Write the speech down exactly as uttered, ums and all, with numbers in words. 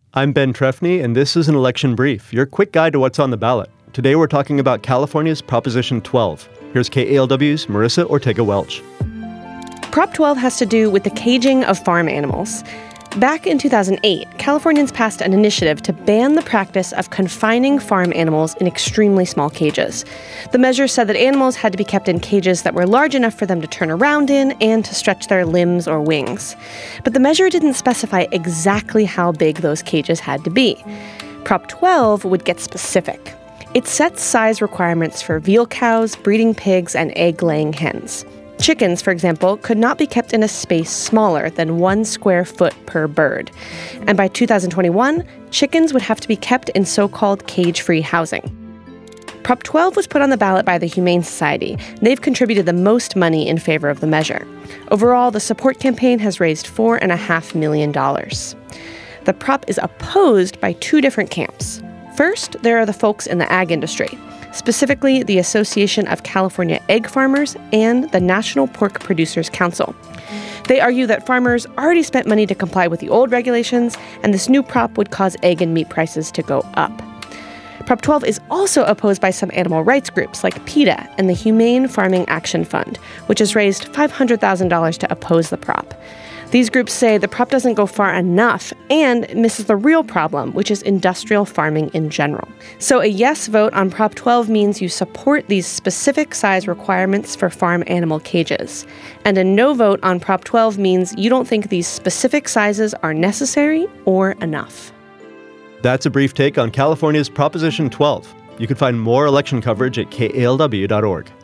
I'm Ben Trefny, and this is an election brief, your quick guide to what's on the ballot. Today we're talking about California's Proposition twelve. Here's K A L W's Marissa Ortega-Welch. Prop twelve has to do with the caging of farm animals. Back in two thousand eight, Californians passed an initiative to ban the practice of confining farm animals in extremely small cages. The measure said that animals had to be kept in cages that were large enough for them to turn around in and to stretch their limbs or wings. But the measure didn't specify exactly how big those cages had to be. Prop twelve would get specific. It sets size requirements for veal cows, breeding pigs, and egg-laying hens. Chickens, for example, could not be kept in a space smaller than one square foot per bird. And by two thousand twenty-one, chickens would have to be kept in so-called cage-free housing. Prop twelve was put on the ballot by the Humane Society. They've contributed the most money in favor of the measure. Overall, the support campaign has raised four point five million dollars. The prop is opposed by two different camps. First, there are the folks in the ag industry, specifically the Association of California Egg Farmers and the National Pork Producers Council. They argue that farmers already spent money to comply with the old regulations, and this new prop would cause egg and meat prices to go up. Prop twelve is also opposed by some animal rights groups like PETA and the Humane Farming Action Fund, which has raised five hundred thousand dollars to oppose the prop. These groups say the prop doesn't go far enough and misses the real problem, which is industrial farming in general. So a yes vote on Prop twelve means you support these specific size requirements for farm animal cages. And a no vote on Prop twelve means you don't think these specific sizes are necessary or enough. That's a brief take on California's Proposition twelve. You can find more election coverage at K A L W dot org.